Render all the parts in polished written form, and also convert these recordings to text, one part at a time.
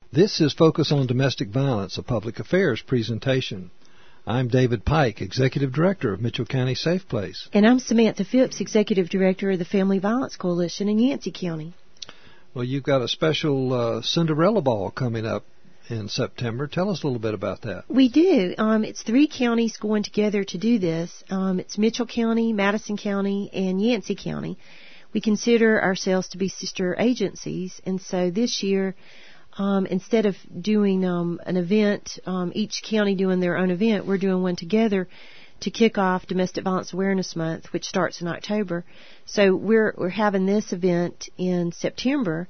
This is Focus on Domestic Violence, a public affairs presentation. I'm David Pike, Executive Director of Mitchell County Safe Place. And I'm Samantha Phipps, Executive Director of the Family Violence Coalition in Yancey County. Well, you've got a special Cinderella Ball coming up in September. Tell us a little bit about that. We do. It's 3 counties going together to do this. It's Mitchell County, Madison County, and Yancey County. We consider ourselves to be sister agencies, and so this year, instead of doing an event, each county doing their own event, we're doing one together to kick off Domestic Violence Awareness Month, which starts in October. So we're having this event in September,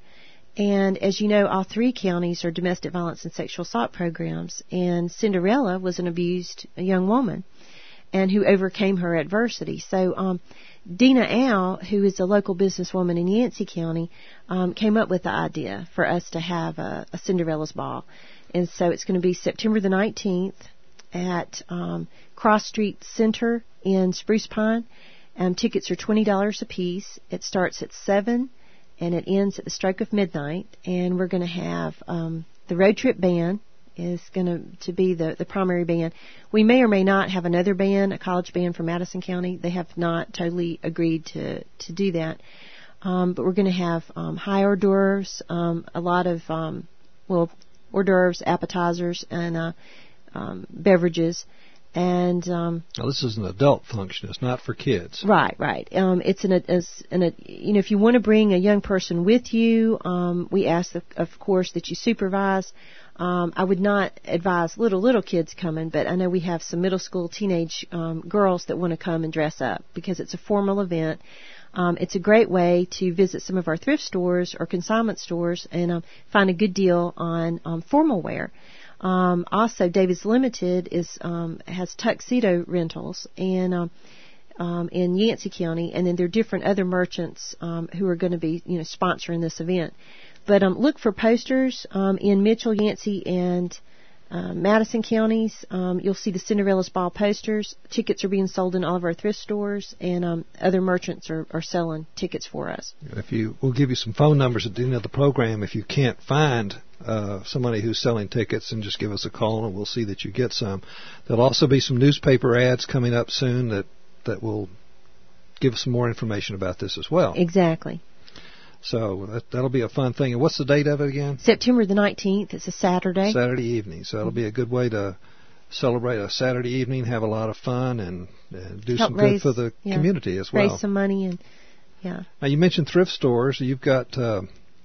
and as you know, all 3 counties are domestic violence and sexual assault programs, and Cinderella was an abused young woman and who overcame her adversity. So Dina Al, who is a local businesswoman in Yancey County, came up with the idea for us to have a Cinderella's Ball. And so it's going to be September the 19th at Cross Street Center in Spruce Pine. Tickets are $20 a piece. It starts at 7 and it ends at the stroke of midnight. And we're going to have the Road Trip Band is going to be the primary band. We may or may not have another band, a college band from Madison County. They have not totally agreed to do that. But we're going to have high hors d'oeuvres, a lot of, hors d'oeuvres, appetizers, and beverages. And now this is an adult function. It's not for kids. Right. It's if you want to bring a young person with you, we ask, of course, that you supervise. I would not advise little kids coming, but I know we have some middle school, teenage girls that want to come and dress up because it's a formal event. It's a great way to visit some of our thrift stores or consignment stores and find a good deal on formal wear. Also, David's Limited has tuxedo rentals and in Yancey County, and then there are different other merchants who are going to be sponsoring this event. But look for posters in Mitchell, Yancey, and Madison counties. You'll see the Cinderella's Ball posters. Tickets are being sold in all of our thrift stores, and other merchants are selling tickets for us. We'll give you some phone numbers at the end of the program. If you can't find somebody who's selling tickets, and just give us a call, and we'll see that you get some. There'll also be some newspaper ads coming up soon that will give us some more information about this as well. Exactly. So that'll be a fun thing. And what's the date of it again? September the 19th. It's a Saturday. Saturday evening. So that'll be a good way to celebrate a Saturday evening, have a lot of fun, and do some good for the community as well. Raise some money. And yeah. Now, you mentioned thrift stores. You've got a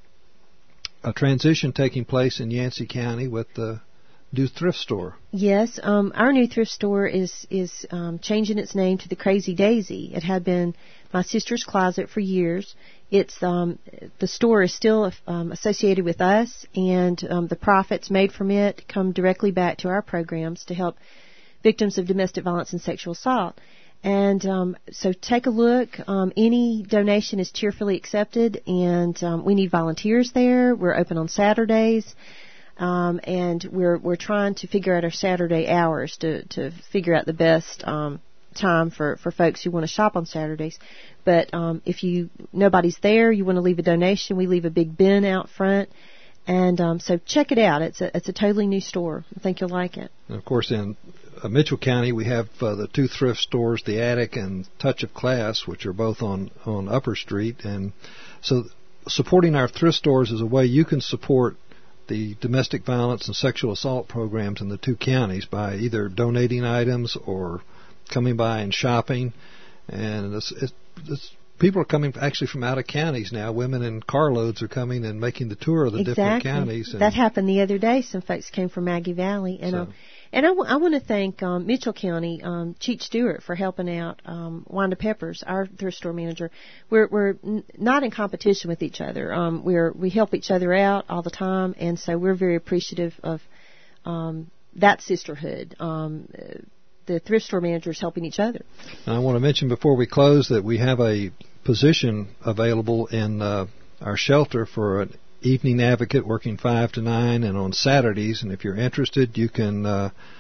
transition taking place in Yancey County with the new thrift store. Yes. Our new thrift store is changing its name to the Crazy Daisy. It had been my sister's closet for years. It's the store is still associated with us, and the profits made from it come directly back to our programs to help victims of domestic violence and sexual assault. And so take a look. Any donation is cheerfully accepted, and we need volunteers there. We're open on Saturdays, and we're trying to figure out our Saturday hours to figure out the best time for folks who want to shop on Saturdays. But if nobody's there, you want to leave a donation, we leave a big bin out front. And so check it out. It's a totally new store. I think you'll like it. And of course, in Mitchell County, we have the 2 thrift stores, the Attic and Touch of Class, which are both on Upper Street. And so supporting our thrift stores is a way you can support the domestic violence and sexual assault programs in the 2 counties by either donating items or coming by and shopping. And people are coming actually from out of counties now. Women in carloads are coming and making the tour of the different counties. And that happened the other day. Some folks came from Maggie Valley. And I want to thank Mitchell County, Cheech Stewart, for helping out Wanda Peppers, our thrift store manager. We're not in competition with each other. We help each other out all the time, and so we're very appreciative of that sisterhood. The thrift store managers helping each other. I want to mention before we close that we have a position available in our shelter for an evening advocate working 5 to 9 and on Saturdays. And if you're interested, you can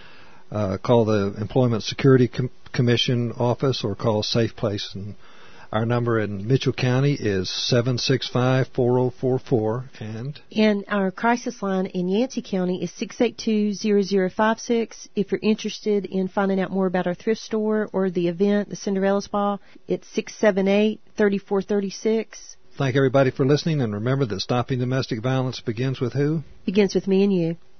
call the Employment Security Commission office or call Safe Place. And Our number in Mitchell County is 765-4044, and our crisis line in Yancey County is 682-0056. If you're interested in finding out more about our thrift store or the event, the Cinderella's Ball, it's 678-3436. Thank everybody for listening, and remember that stopping domestic violence begins with who? Begins with me and you.